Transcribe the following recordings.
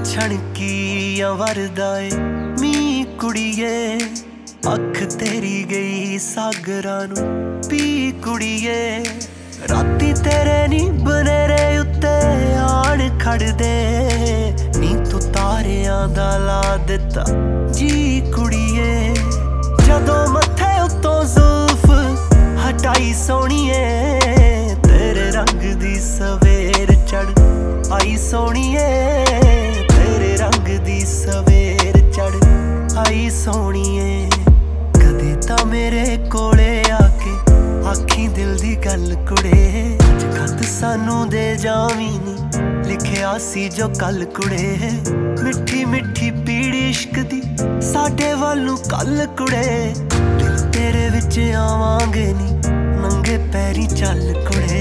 छणकी वरदा ए मी कुड़िए अख तेरी गई सागरां नूं पी कुड़िए राती तेरे नी बनेरे उत्ते आण खड़दे नी तू तारियां दा ला दिता जी कुड़िए जदों मत्थे उत्तों जुल्फ हटाई सोहणीए तेरे रंग दी सवेर चढ़ आई सोहणीए तेरे रंग दी सवेर चढ़ आई सोहणीए कदे तां मेरे कोले आके आखी दिल दी गल कुड़े अज खत सानू दे जावी नी लिखिया सी जो कल कुड़े मिठी मिठी पीड़ी इश्क दी साडे वालू कल कुड़े दिल तेरे विच आवांगे नी नंगे पैरी चल कुड़े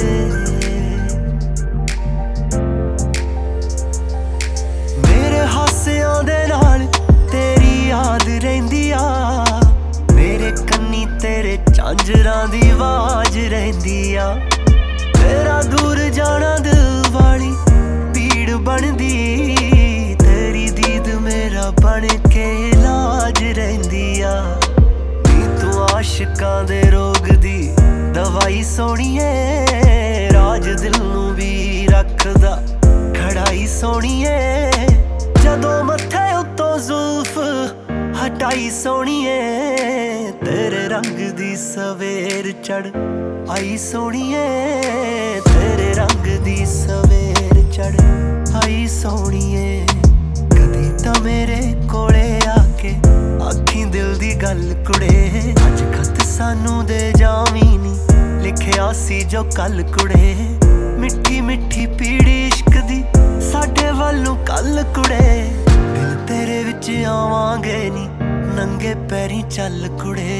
हासियां दे नाल तेरी याद रहिंदी आ मेरे कन्नी तेरे झांजरां दी आवाज रहिंदी आ तेरा दूर जाना दिल वाली पीड़ बनदी तेरी दीद मेरा बन के इलाज रहिंदी आ नी तू आशिकां दे रोग दी दवाई सोहणीए राज दिल नूं भी रखदा खड़ाई सोहणीए जदों मत्थे उत्तों जुल्फ हटाई सोहणीए तेरे रंग दी सवेर चढ़ आई सोहणीए तेरे रंग दी सवेर चढ़ आई सोहणीए कदी तां मेरे कोले आके आखी दिल दी गल कुड़े अज खत सानू दे जावी नी लिखिया सी जो कल कुड़े मिठी मिठी पीड़ी इश्क दी साडे वालू कल कुड़े दिल तेरे विच आवांगे नी नंगे पैरी चल कुड़े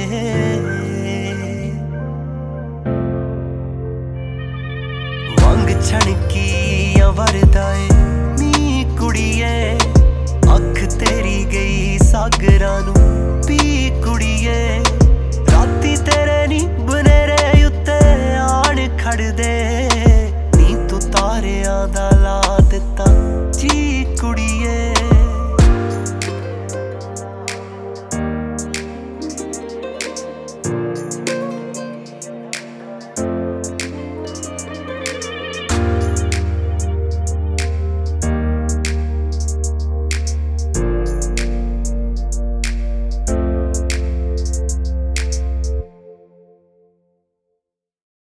वंग छणकी वरदा ए नी कुड़िए अख तेरी गई सागरां नूं